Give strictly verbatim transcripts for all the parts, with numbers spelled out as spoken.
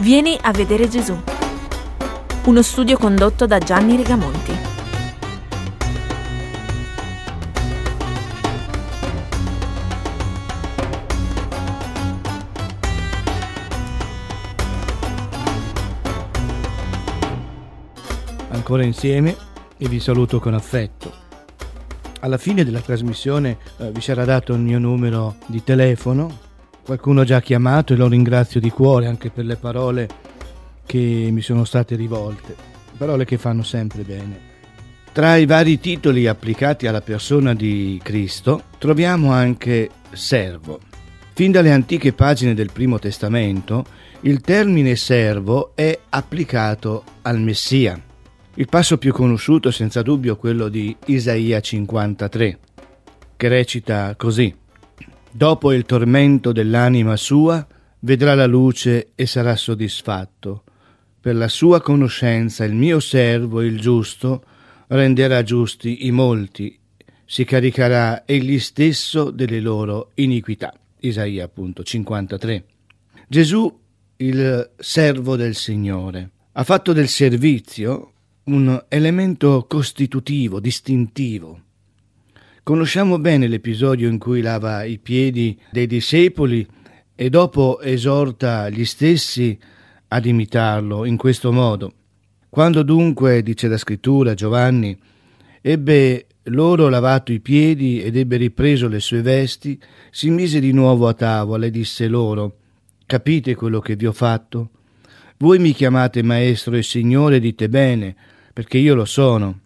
Vieni a vedere Gesù. Uno studio condotto da Gianni Rigamonti. Ancora insieme e vi saluto con affetto. Alla fine della trasmissione eh, vi sarà dato il mio numero di telefono. Qualcuno ha già chiamato e lo ringrazio di cuore anche per le parole che mi sono state rivolte, parole che fanno sempre bene. Tra i vari titoli applicati alla persona di Cristo troviamo anche servo. Fin dalle antiche pagine del Primo Testamento il termine servo è applicato al Messia. Il passo più conosciuto senza dubbio è quello di Isaia cinquantatré, che recita così: dopo il tormento dell'anima sua vedrà la luce e sarà soddisfatto. Per la sua conoscenza il mio servo, il giusto, renderà giusti i molti, si caricherà egli stesso delle loro iniquità. Isaia appunto cinquantatré. Gesù, il servo del Signore, ha fatto del servizio un elemento costitutivo, distintivo. Conosciamo bene l'episodio in cui lava i piedi dei discepoli e dopo esorta gli stessi ad imitarlo in questo modo. Quando dunque, dice la scrittura, Giovanni, ebbe loro lavato i piedi ed ebbe ripreso le sue vesti, si mise di nuovo a tavola e disse loro: capite quello che vi ho fatto? Voi mi chiamate maestro e signore, dite bene, perché io lo sono.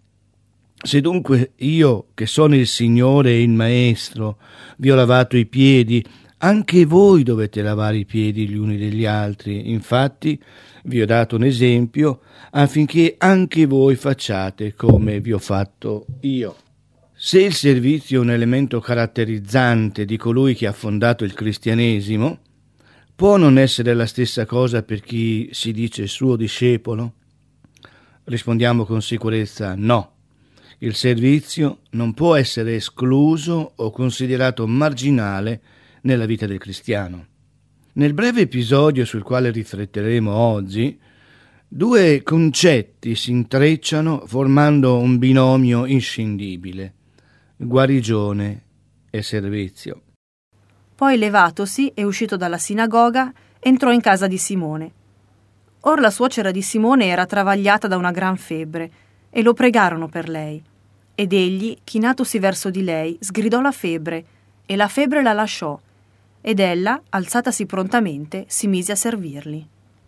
Se dunque io, che sono il Signore e il Maestro, vi ho lavato i piedi, anche voi dovete lavare i piedi gli uni degli altri. Infatti vi ho dato un esempio affinché anche voi facciate come vi ho fatto io. Se il servizio è un elemento caratterizzante di colui che ha fondato il cristianesimo, può non essere la stessa cosa per chi si dice suo discepolo? Rispondiamo con sicurezza no. Il servizio non può essere escluso o considerato marginale nella vita del cristiano. Nel breve episodio sul quale rifletteremo oggi, due concetti si intrecciano formando un binomio inscindibile: guarigione e servizio. Poi, levatosi e uscito dalla sinagoga, entrò in casa di Simone. Or la suocera di Simone era travagliata da una gran febbre, e lo pregarono per lei. Ed egli, chinatosi verso di lei, sgridò la febbre, e la febbre la lasciò, ed ella, alzatasi prontamente, si mise a servirli.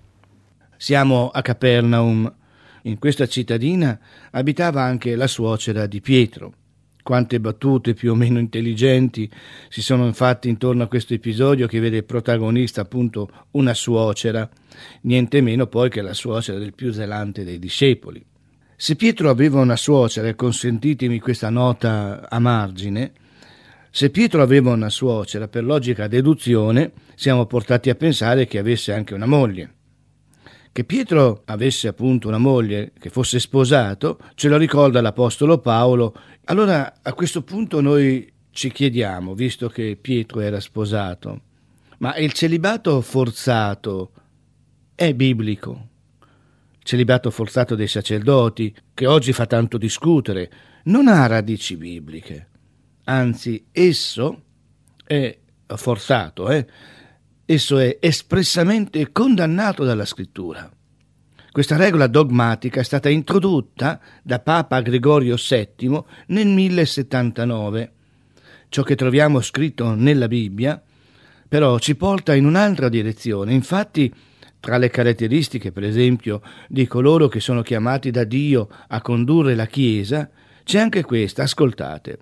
Siamo a Capernaum. In questa cittadina abitava anche la suocera di Pietro. Quante battute più o meno intelligenti si sono infatti intorno a questo episodio che vede protagonista appunto una suocera, niente meno poi che la suocera del più zelante dei discepoli. Se Pietro aveva una suocera, e consentitemi questa nota a margine, se Pietro aveva una suocera, per logica deduzione siamo portati a pensare che avesse anche una moglie. Che Pietro avesse appunto una moglie, che fosse sposato, ce lo ricorda l'apostolo Paolo. Allora a questo punto noi ci chiediamo, visto che Pietro era sposato, ma il celibato forzato è biblico? Il celibato forzato dei sacerdoti, che oggi fa tanto discutere, non ha radici bibliche. Anzi, esso è forzato, eh? Esso è espressamente condannato dalla Scrittura. Questa regola dogmatica è stata introdotta da Papa Gregorio settimo nel millesettantanove. Ciò che troviamo scritto nella Bibbia, però, ci porta in un'altra direzione. Infatti, tra le caratteristiche, per esempio, di coloro che sono chiamati da Dio a condurre la Chiesa, c'è anche questa, ascoltate.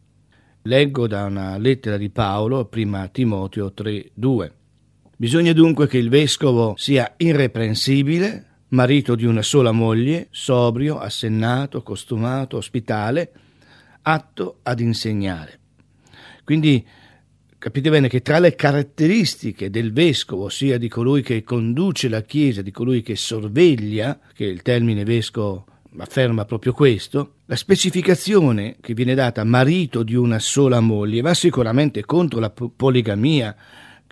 Leggo da una lettera di Paolo, prima Timoteo tre due. Bisogna dunque che il vescovo sia irreprensibile, marito di una sola moglie, sobrio, assennato, costumato, ospitale, atto ad insegnare. Quindi capite bene che tra le caratteristiche del vescovo, ossia di colui che conduce la Chiesa, di colui che sorveglia, che il termine vescovo afferma proprio questo, la specificazione che viene data marito di una sola moglie va sicuramente contro la poligamia,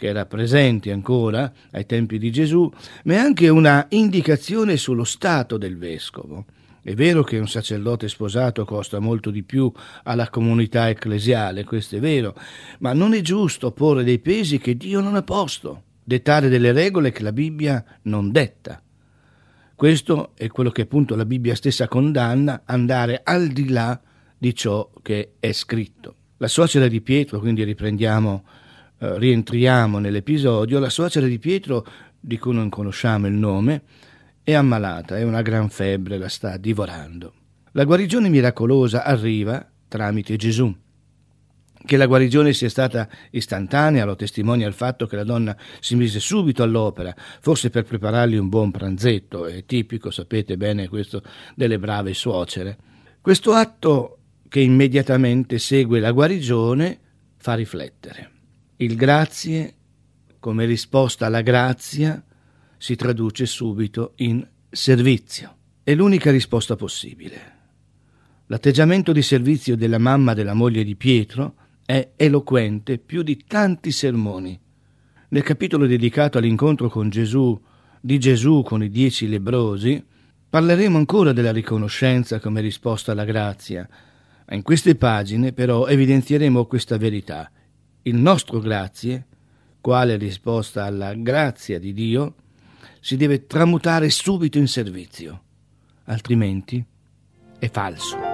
che era presente ancora ai tempi di Gesù, ma è anche una indicazione sullo stato del vescovo. È vero che un sacerdote sposato costa molto di più alla comunità ecclesiale, questo è vero, ma non è giusto porre dei pesi che Dio non ha posto, dettare delle regole che la Bibbia non detta. Questo è quello che appunto la Bibbia stessa condanna, andare al di là di ciò che è scritto. La suocera di Pietro, quindi riprendiamo, eh, rientriamo nell'episodio, la suocera di Pietro, di cui non conosciamo il nome, è ammalata, è una gran febbre, la sta divorando. La guarigione miracolosa arriva tramite Gesù. Che la guarigione sia stata istantanea lo testimonia il fatto che la donna si mise subito all'opera, forse per preparargli un buon pranzetto, è tipico, sapete bene questo, delle brave suocere. Questo atto che immediatamente segue la guarigione fa riflettere. Il grazie, come risposta alla grazia, si traduce subito in servizio. È l'unica risposta possibile. L'atteggiamento di servizio della mamma della moglie di Pietro è eloquente più di tanti sermoni. Nel capitolo dedicato all'incontro con Gesù, di Gesù con i dieci lebbrosi, parleremo ancora della riconoscenza come risposta alla grazia. In queste pagine però evidenzieremo questa verità. Il nostro grazie, quale risposta alla grazia di Dio, si deve tramutare subito in servizio, altrimenti è falso.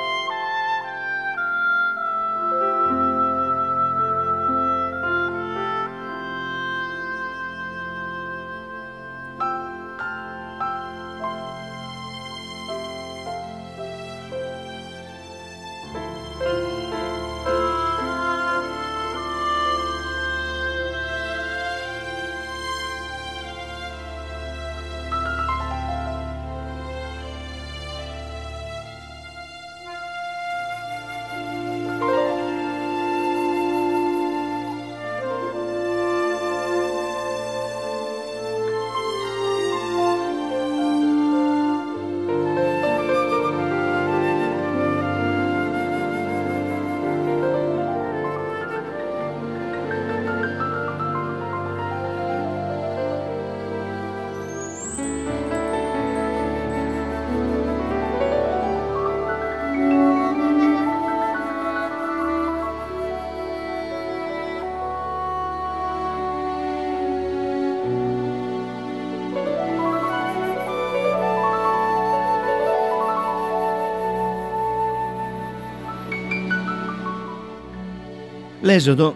L'esodo,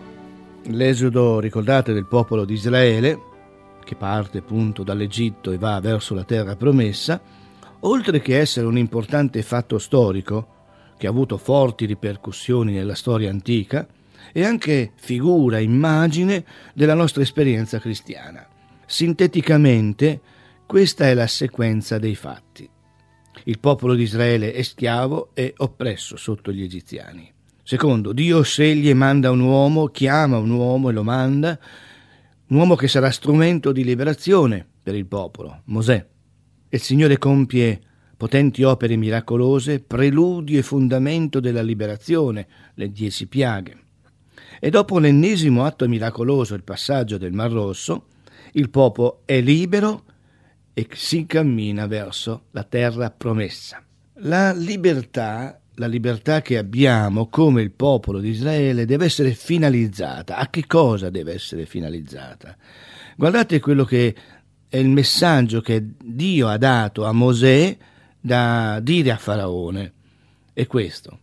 l'esodo ricordate del popolo di Israele, che parte appunto dall'Egitto e va verso la terra promessa, oltre che essere un importante fatto storico che ha avuto forti ripercussioni nella storia antica, è anche figura, immagine della nostra esperienza cristiana. Sinteticamente, questa è la sequenza dei fatti. Il popolo di Israele è schiavo e oppresso sotto gli egiziani. Secondo, Dio sceglie e manda un uomo, chiama un uomo e lo manda, un uomo che sarà strumento di liberazione per il popolo, Mosè. Il Signore compie potenti opere miracolose, preludio e fondamento della liberazione, le dieci piaghe. E dopo l'ennesimo atto miracoloso, il passaggio del Mar Rosso, il popolo è libero e si cammina verso la terra promessa. La libertà La libertà che abbiamo come il popolo di Israele deve essere finalizzata. A che cosa deve essere finalizzata? Guardate quello che è il messaggio che Dio ha dato a Mosè da dire a Faraone. È questo: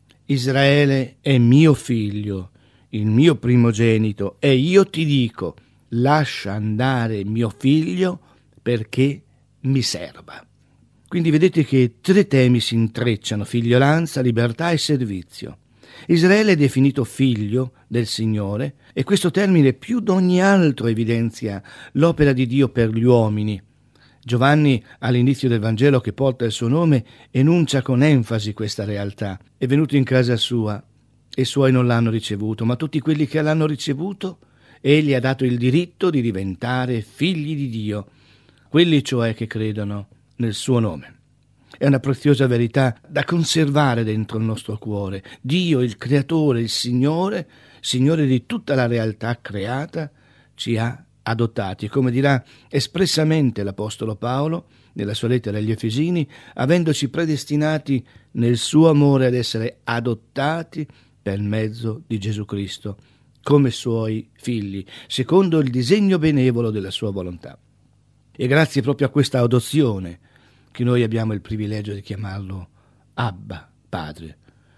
Israele è mio figlio, il mio primogenito, e io ti dico, lascia andare mio figlio perché mi serva. Quindi vedete che tre temi si intrecciano: figliolanza, libertà e servizio. Israele è definito figlio del Signore e questo termine più di ogni altro evidenzia l'opera di Dio per gli uomini. Giovanni, all'inizio del Vangelo che porta il suo nome, enuncia con enfasi questa realtà. È venuto in casa sua e i suoi non l'hanno ricevuto, ma tutti quelli che l'hanno ricevuto, egli ha dato il diritto di diventare figli di Dio, quelli cioè che credono nel suo nome. È una preziosa verità da conservare dentro il nostro cuore. Dio, il Creatore, il Signore, Signore di tutta la realtà creata, ci ha adottati, come dirà espressamente l'Apostolo Paolo nella sua lettera agli Efesini, avendoci predestinati nel suo amore ad essere adottati per mezzo di Gesù Cristo come suoi figli, secondo il disegno benevolo della sua volontà. E grazie proprio a questa adozione che noi abbiamo il privilegio di chiamarlo Abba, Padre.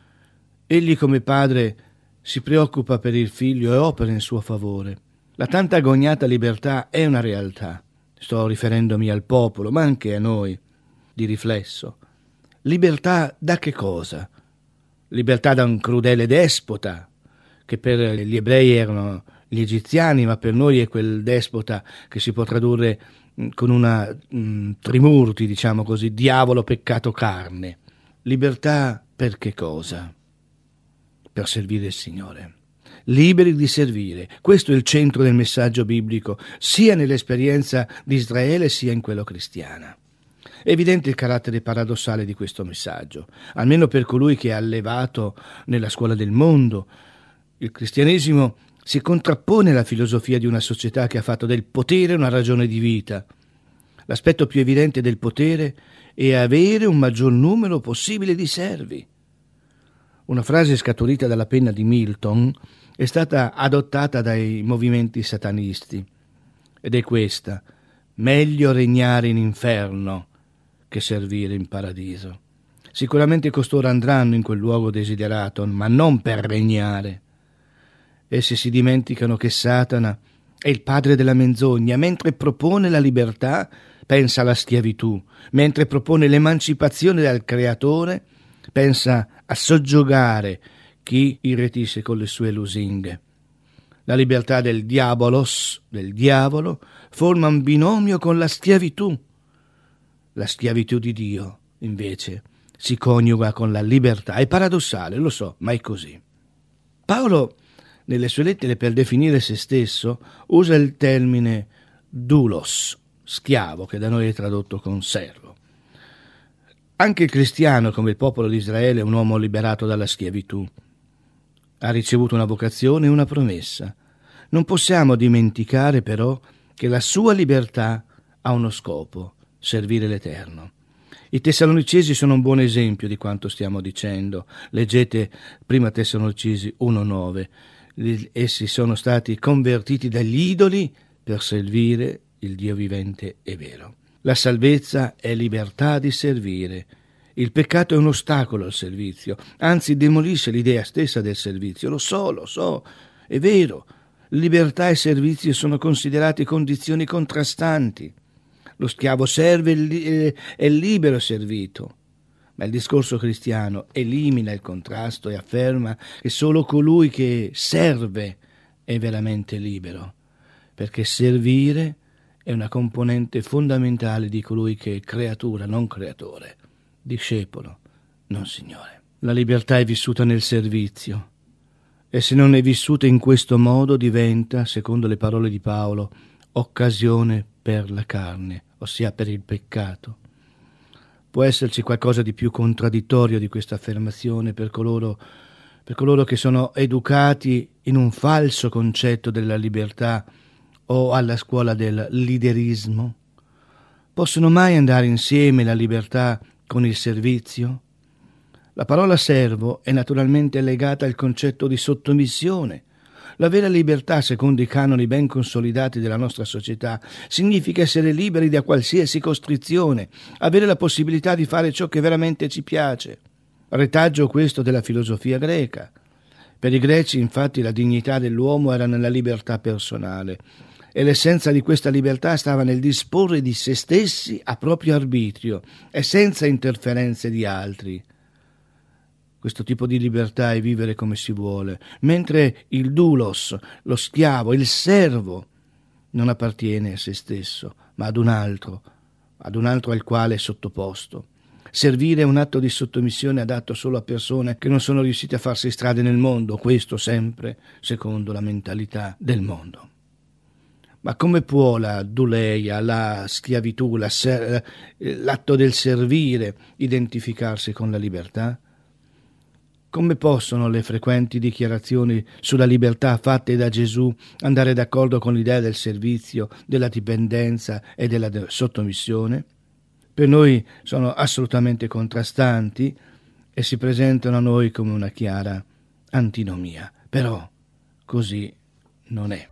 Egli come Padre si preoccupa per il Figlio e opera in suo favore. La tanto agognata libertà è una realtà. Sto riferendomi al popolo, ma anche a noi, di riflesso. Libertà da che cosa? Libertà da un crudele despota, che per gli ebrei erano gli egiziani, ma per noi è quel despota che si può tradurre con una mh, trimurti, diciamo così, diavolo, peccato, carne. Libertà per che cosa? Per servire il Signore. Liberi di servire. Questo è il centro del messaggio biblico, sia nell'esperienza di Israele sia in quello cristiana. È evidente il carattere paradossale di questo messaggio, almeno per colui che è allevato nella scuola del mondo. Il cristianesimo si contrappone alla filosofia di una società che ha fatto del potere una ragione di vita. L'aspetto più evidente del potere è avere un maggior numero possibile di servi. Una frase scaturita dalla penna di Milton è stata adottata dai movimenti satanisti ed è questa: meglio regnare in inferno che servire in paradiso. Sicuramente costoro andranno in quel luogo desiderato, ma non per regnare. Essi si dimenticano che Satana è il padre della menzogna. Mentre propone la libertà, pensa alla schiavitù. Mentre propone l'emancipazione dal creatore, pensa a soggiogare chi irretisse con le sue lusinghe. La libertà del diabolos, del diavolo, forma un binomio con la schiavitù. La schiavitù di Dio, invece, si coniuga con la libertà. È paradossale, lo so, ma è così. Paolo, nelle sue lettere, per definire se stesso, usa il termine doulos, schiavo, che da noi è tradotto con servo. Anche il cristiano, come il popolo di Israele, è un uomo liberato dalla schiavitù. Ha ricevuto una vocazione e una promessa. Non possiamo dimenticare, però, che la sua libertà ha uno scopo: servire l'Eterno. I Tessalonicesi sono un buon esempio di quanto stiamo dicendo. Leggete prima Tessalonicesi uno nove. Essi sono stati convertiti dagli idoli per servire il Dio vivente e vero. La salvezza è libertà di servire. Il peccato è un ostacolo al servizio, anzi demolisce l'idea stessa del servizio. Lo so, lo so, è vero. Libertà e servizio sono considerati condizioni contrastanti. Lo schiavo serve e il libero è servito. Ma il discorso cristiano elimina il contrasto e afferma che solo colui che serve è veramente libero, perché servire è una componente fondamentale di colui che è creatura, non creatore, discepolo, non Signore. La libertà è vissuta nel servizio e se non è vissuta in questo modo diventa, secondo le parole di Paolo, occasione per la carne, ossia per il peccato. Può esserci qualcosa di più contraddittorio di questa affermazione per coloro, per coloro che sono educati in un falso concetto della libertà o alla scuola del leaderismo? Possono mai andare insieme la libertà con il servizio? La parola servo è naturalmente legata al concetto di sottomissione. La vera libertà, secondo i canoni ben consolidati della nostra società, significa essere liberi da qualsiasi costrizione, avere la possibilità di fare ciò che veramente ci piace. Retaggio questo della filosofia greca. Per i greci, infatti, la dignità dell'uomo era nella libertà personale e l'essenza di questa libertà stava nel disporre di se stessi a proprio arbitrio e senza interferenze di altri. Questo tipo di libertà è vivere come si vuole, mentre il doulos, lo schiavo, il servo, non appartiene a se stesso, ma ad un altro, ad un altro al quale è sottoposto. Servire è un atto di sottomissione adatto solo a persone che non sono riuscite a farsi strade nel mondo, questo sempre secondo la mentalità del mondo. Ma come può la douleia, la schiavitù, la ser- l'atto del servire identificarsi con la libertà? Come possono le frequenti dichiarazioni sulla libertà fatte da Gesù andare d'accordo con l'idea del servizio, della dipendenza e della sottomissione? Per noi sono assolutamente contrastanti e si presentano a noi come una chiara antinomia. Però così non è.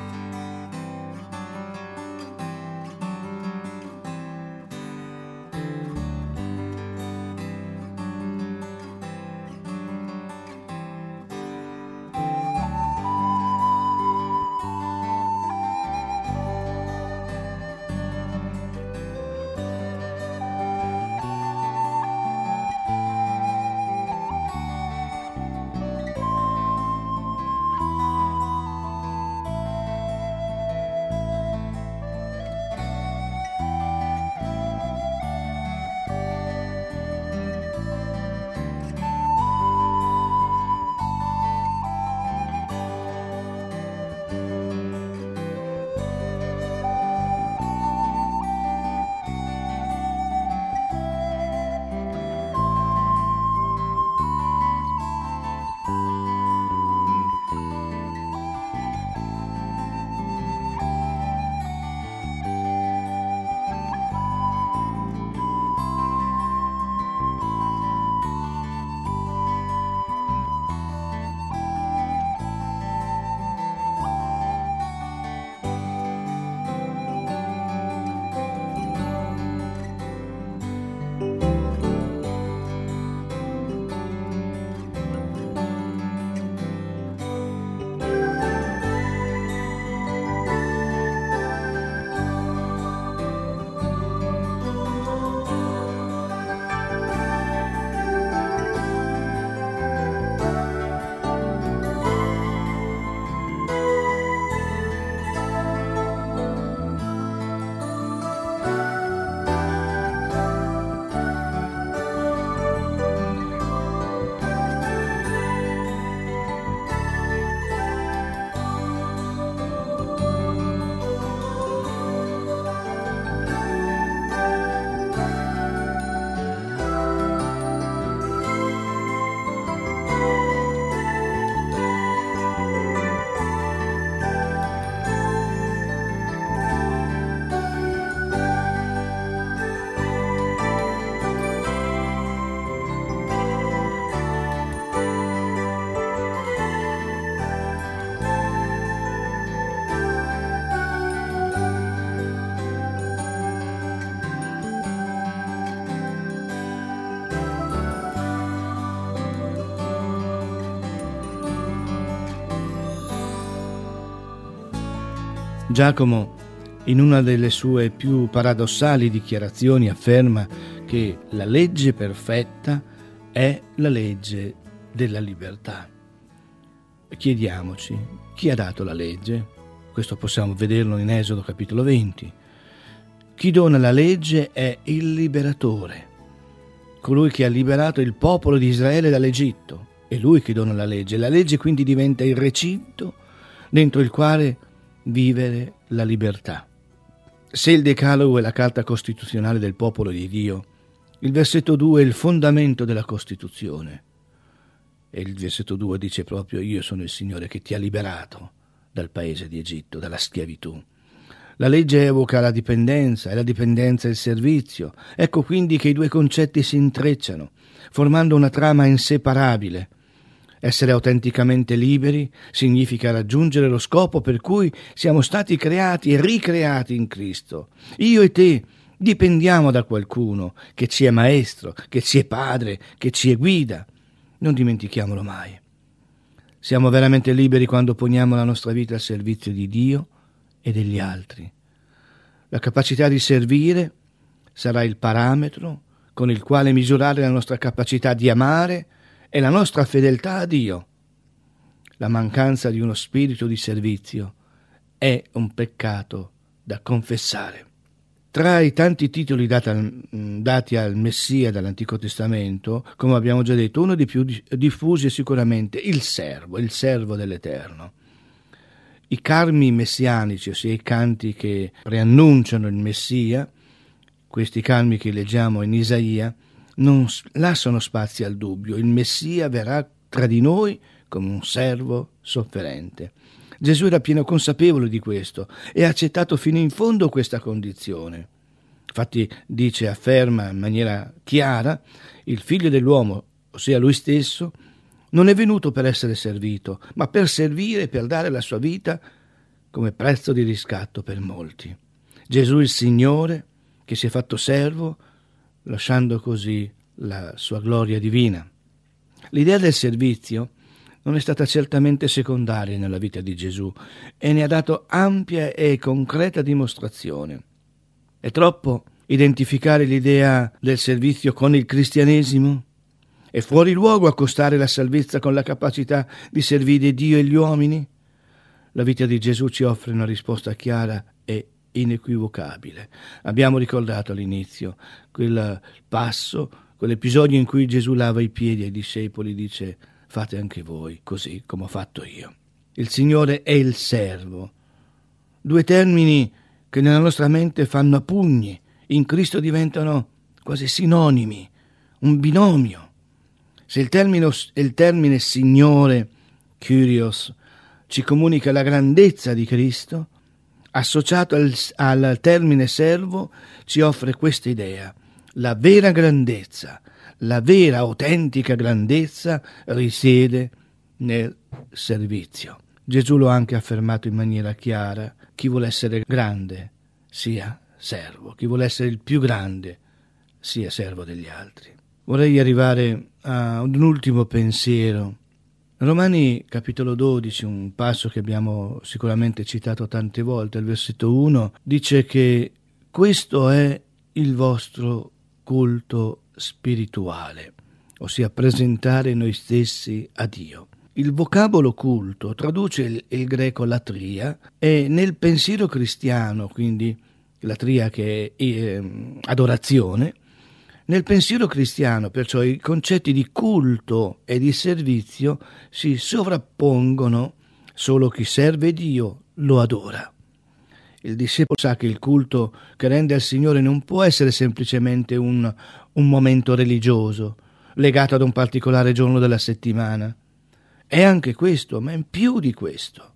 Giacomo, in una delle sue più paradossali dichiarazioni, afferma che la legge perfetta è la legge della libertà. Chiediamoci, chi ha dato la legge? Questo possiamo vederlo in Esodo capitolo venti. Chi dona la legge è il liberatore, colui che ha liberato il popolo di Israele dall'Egitto. È lui che dona la legge. La legge quindi diventa il recinto dentro il quale vivere la libertà. Se il Decalogo è la carta costituzionale del popolo di Dio, il versetto due è il fondamento della Costituzione. E il versetto due dice proprio: io sono il Signore che ti ha liberato dal paese di Egitto, dalla schiavitù. La legge evoca la dipendenza e la dipendenza il servizio. Ecco quindi che i due concetti si intrecciano, formando una trama inseparabile. Essere autenticamente liberi significa raggiungere lo scopo per cui siamo stati creati e ricreati in Cristo. Io e te dipendiamo da qualcuno che ci è maestro, che ci è padre, che ci è guida. Non dimentichiamolo mai. Siamo veramente liberi quando poniamo la nostra vita al servizio di Dio e degli altri. La capacità di servire sarà il parametro con il quale misurare la nostra capacità di amare e la nostra fedeltà a Dio. La mancanza di uno spirito di servizio è un peccato da confessare. Tra i tanti titoli dati al, dati al Messia dall'Antico Testamento, come abbiamo già detto, uno dei più diffusi è sicuramente il servo, il servo dell'Eterno. I carmi messianici, ossia i canti che preannunciano il Messia, questi calmi che leggiamo in Isaia, non lasciano spazio al dubbio. Il Messia verrà tra di noi come un servo sofferente. Gesù era pieno consapevole di questo e ha accettato fino in fondo questa condizione. Infatti dice, afferma in maniera chiara, il figlio dell'uomo, ossia lui stesso, non è venuto per essere servito, ma per servire e per dare la sua vita come prezzo di riscatto per molti. Gesù il Signore che si è fatto servo, lasciando così la sua gloria divina. L'idea del servizio non è stata certamente secondaria nella vita di Gesù e ne ha dato ampia e concreta dimostrazione. È troppo identificare l'idea del servizio con il cristianesimo? È fuori luogo accostare la salvezza con la capacità di servire Dio e gli uomini? La vita di Gesù ci offre una risposta chiara e inequivocabile. Abbiamo ricordato all'inizio quel passo, quell'episodio in cui Gesù lava i piedi ai discepoli, dice: fate anche voi così come ho fatto io. Il Signore è il servo. Due termini che nella nostra mente fanno a pugni, in Cristo diventano quasi sinonimi, un binomio. Se il termine, il termine Signore, Kyrios, ci comunica la grandezza di Cristo, associato al, al termine servo ci offre questa idea: la vera grandezza, la vera autentica grandezza risiede nel servizio. Gesù lo ha anche affermato in maniera chiara: chi vuole essere grande sia servo, chi vuole essere il più grande sia servo degli altri. Vorrei arrivare a un ultimo pensiero. Romani capitolo dodici, un passo che abbiamo sicuramente citato tante volte, al versetto uno, dice che questo è il vostro culto spirituale, ossia presentare noi stessi a Dio. Il vocabolo culto traduce il, il greco latria e nel pensiero cristiano, quindi latria che è eh, adorazione, nel pensiero cristiano perciò i concetti di culto e di servizio si sovrappongono, solo chi serve Dio lo adora. Il discepolo sa che il culto che rende al Signore non può essere semplicemente un, un momento religioso, legato ad un particolare giorno della settimana. È anche questo, ma è più di questo.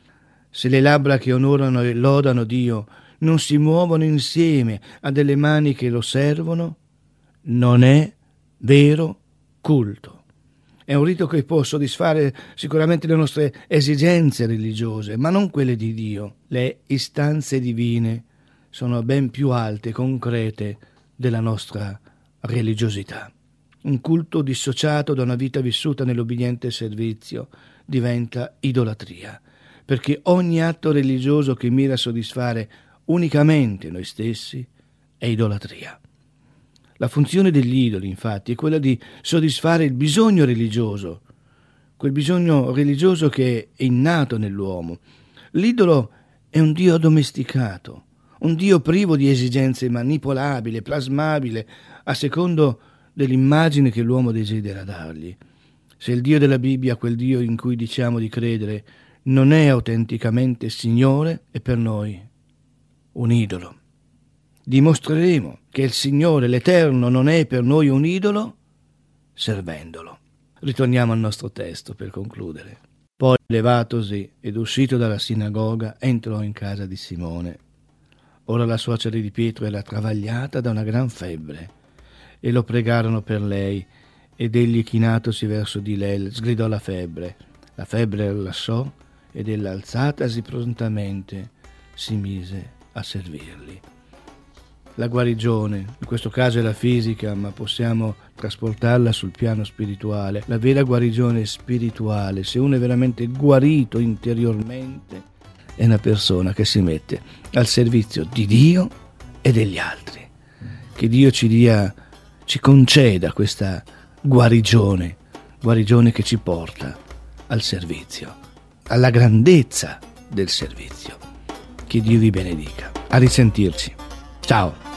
Se le labbra che onorano e lodano Dio non si muovono insieme a delle mani che lo servono, non è vero culto. È un rito che può soddisfare sicuramente le nostre esigenze religiose, ma non quelle di Dio. Le istanze divine sono ben più alte e concrete della nostra religiosità. Un culto dissociato da una vita vissuta nell'obbediente servizio diventa idolatria, perché ogni atto religioso che mira a soddisfare unicamente noi stessi è idolatria. La funzione degli idoli, infatti, è quella di soddisfare il bisogno religioso, quel bisogno religioso che è innato nell'uomo. L'idolo è un Dio addomesticato, un Dio privo di esigenze manipolabili, plasmabili, a secondo dell'immagine che l'uomo desidera dargli. Se il Dio della Bibbia, quel Dio in cui diciamo di credere, non è autenticamente Signore, è per noi un idolo. Dimostreremo che il Signore, l'Eterno, non è per noi un idolo, servendolo. Ritorniamo al nostro testo per concludere. Poi, levatosi ed uscito dalla sinagoga, entrò in casa di Simone. Ora la suocera di Pietro era travagliata da una gran febbre, e lo pregarono per lei, ed egli, chinatosi verso di lei, sgridò la febbre. La febbre la lasciò, ed ella, alzatasi prontamente, si mise a servirli. La guarigione, in questo caso è la fisica, ma possiamo trasportarla sul piano spirituale. La vera guarigione spirituale, se uno è veramente guarito interiormente, è una persona che si mette al servizio di Dio e degli altri. Che Dio ci dia, ci conceda questa guarigione, guarigione che ci porta al servizio, alla grandezza del servizio. Che Dio vi benedica. A risentirci. Ciao.